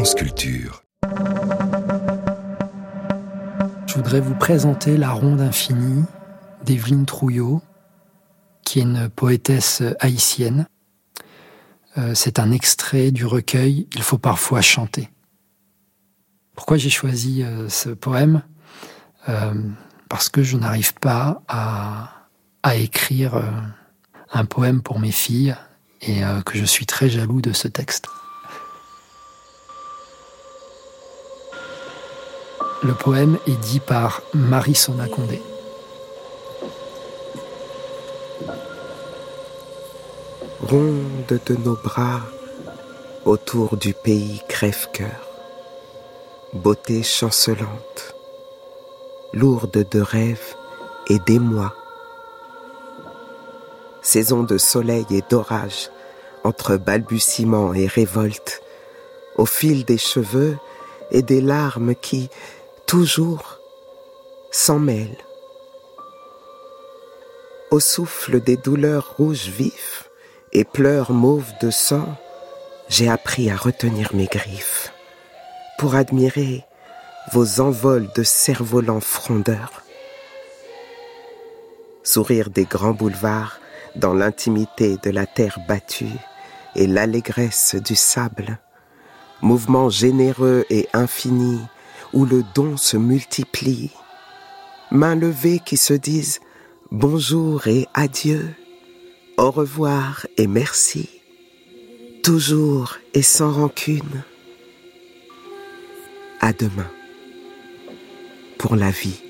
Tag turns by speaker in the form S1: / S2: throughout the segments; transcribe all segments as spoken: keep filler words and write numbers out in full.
S1: France Culture.
S2: Je voudrais vous présenter La Ronde Infinie d'Evelyne Trouillot, qui est une poétesse haïtienne. Euh, c'est un extrait du recueil « Il faut parfois chanter ». Pourquoi j'ai choisi euh, ce poème ? euh, Parce que je n'arrive pas à, à écrire euh, un poème pour mes filles et euh, que je suis très jaloux de ce texte. Le poème est dit par Marie Sona Condé.
S3: Ronde de nos bras autour du pays crève-cœur, beauté chancelante, lourde de rêves et d'émoi, saison de soleil et d'orage, entre balbutiements et révolte, au fil des cheveux et des larmes qui, toujours, s'en mêlent. Au souffle des douleurs rouges vifs et pleurs mauves de sang, j'ai appris à retenir mes griffes pour admirer vos envols de cerfs-volants frondeurs. Sourire des grands boulevards dans l'intimité de la terre battue et l'allégresse du sable, mouvement généreux et infini où le don se multiplie, mains levées qui se disent bonjour et adieu, au revoir et merci, toujours et sans rancune. À demain, pour la vie.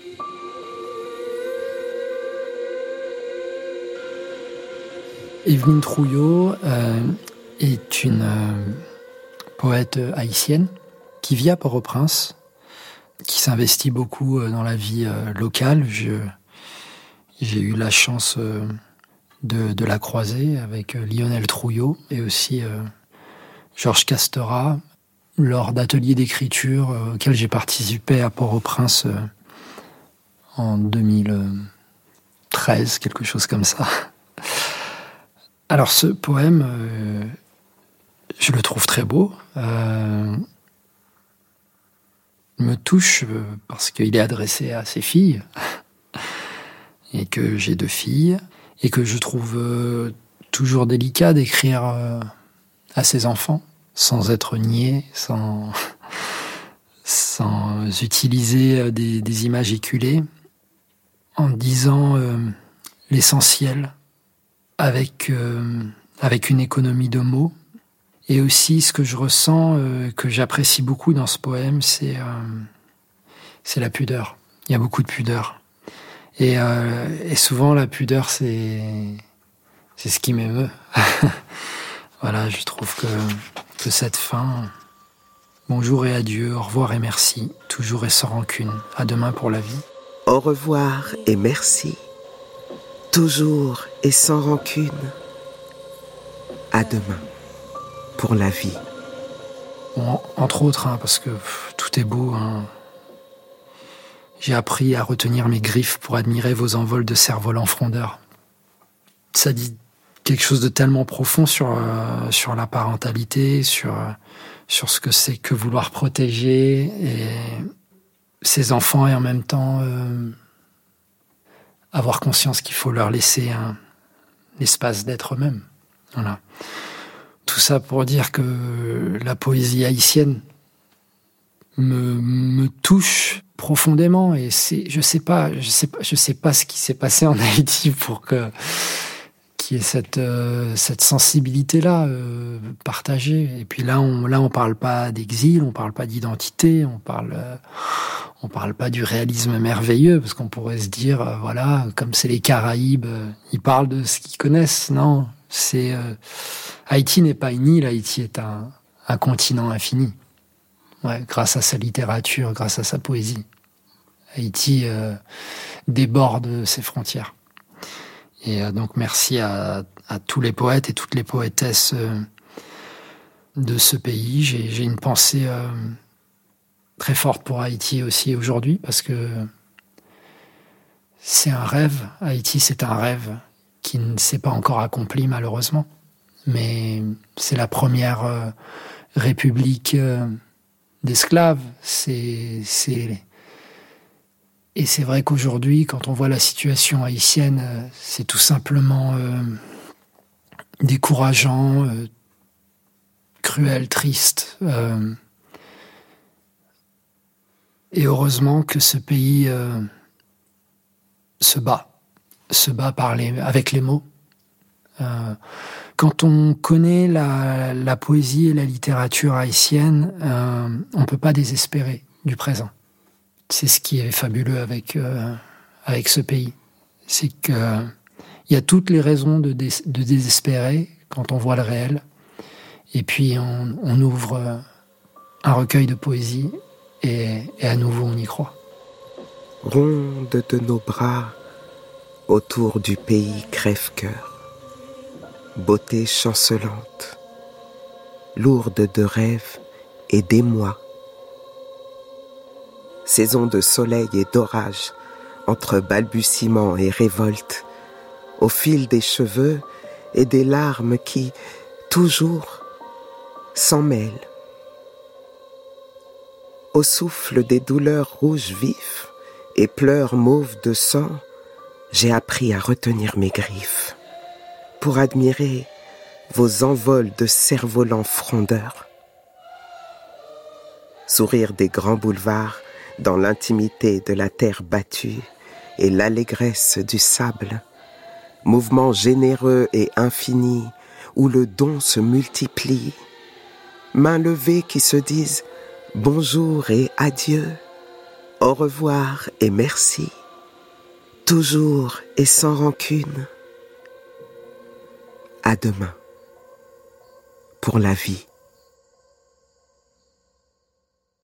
S2: Evelyne Trouillot euh, est une euh, poète haïtienne qui vit à Port-au-Prince, qui s'investit beaucoup dans la vie euh, locale. Je, j'ai eu la chance euh, de, de la croiser avec euh, Lionel Trouillot et aussi euh, Georges Castera lors d'ateliers d'écriture euh, auxquels j'ai participé à Port-au-Prince euh, en deux mille treize, quelque chose comme ça. Alors ce poème, euh, je le trouve très beau. Euh, me touche parce qu'il est adressé à ses filles et que j'ai deux filles et que je trouve toujours délicat d'écrire à ses enfants sans être niais, sans, sans utiliser des, des images éculées, en disant euh, l'essentiel avec, euh, avec une économie de mots. Et aussi, ce que je ressens, euh, que j'apprécie beaucoup dans ce poème, c'est, euh, c'est la pudeur. Il y a beaucoup de pudeur. Et, euh, et souvent, la pudeur, c'est, c'est ce qui m'émeut. Voilà, je trouve que, que cette fin, bonjour et adieu, au revoir et merci, toujours et sans rancune, à demain pour la vie.
S3: Au revoir et merci, toujours et sans rancune, à demain. Pour la vie.
S2: Bon, entre autres, hein, parce que pff, tout est beau. Hein. J'ai appris à retenir mes griffes pour admirer vos envols de cerfs-volants frondeurs. Ça dit quelque chose de tellement profond sur, euh, sur la parentalité, sur, euh, sur ce que c'est que vouloir protéger et ses enfants et en même temps euh, avoir conscience qu'il faut leur laisser un espace d'être eux-mêmes. Voilà. Tout ça pour dire que la poésie haïtienne me, me touche profondément et c'est, je sais pas, je sais pas, je sais pas ce qui s'est passé en Haïti pour que qu'il y ait cette euh, cette sensibilité-là euh, partagée. Et puis là, on là on parle pas d'exil, on parle pas d'identité, on parle euh, on parle pas du réalisme merveilleux parce qu'on pourrait se dire euh, voilà, comme c'est les Caraïbes, euh, ils parlent de ce qu'ils connaissent. Non, c'est euh, Haïti n'est pas une île, Haïti est un, un continent infini. Ouais, grâce à sa littérature, grâce à sa poésie. Haïti euh, déborde ses frontières. Et euh, donc merci à, à tous les poètes et toutes les poétesses euh, de ce pays. J'ai, j'ai une pensée euh, très forte pour Haïti aussi aujourd'hui, parce que c'est un rêve. Haïti, c'est un rêve qui ne s'est pas encore accompli malheureusement. Mais c'est la première euh, république euh, d'esclaves. C'est, c'est... Et c'est vrai qu'aujourd'hui, quand on voit la situation haïtienne, euh, c'est tout simplement euh, décourageant, euh, cruel, triste. Euh, et heureusement que ce pays euh, se bat, se bat par les, avec les mots. Euh, quand on connaît la, la poésie et la littérature haïtienne, euh, on ne peut pas désespérer du présent. C'est ce qui est fabuleux avec, euh, avec ce pays. C'est qu'il euh, y a toutes les raisons de, dés- de désespérer quand on voit le réel. Et puis on, on ouvre euh, un recueil de poésie et, et à nouveau on y croit.
S3: Ronde de nos bras autour du pays crève-cœur. Beauté chancelante, lourde de rêves et d'émoi. Saison de soleil et d'orage, entre balbutiements et révolte, au fil des cheveux et des larmes qui, toujours, s'en mêlent. Au souffle des douleurs rouges vifs et pleurs mauves de sang, j'ai appris à retenir mes griffes pour admirer vos envols de cerfs-volants frondeurs. Sourire des grands boulevards dans l'intimité de la terre battue et l'allégresse du sable, mouvement généreux et infini où le don se multiplie, mains levées qui se disent bonjour et adieu, au revoir et merci, toujours et sans rancune. À demain, pour la vie.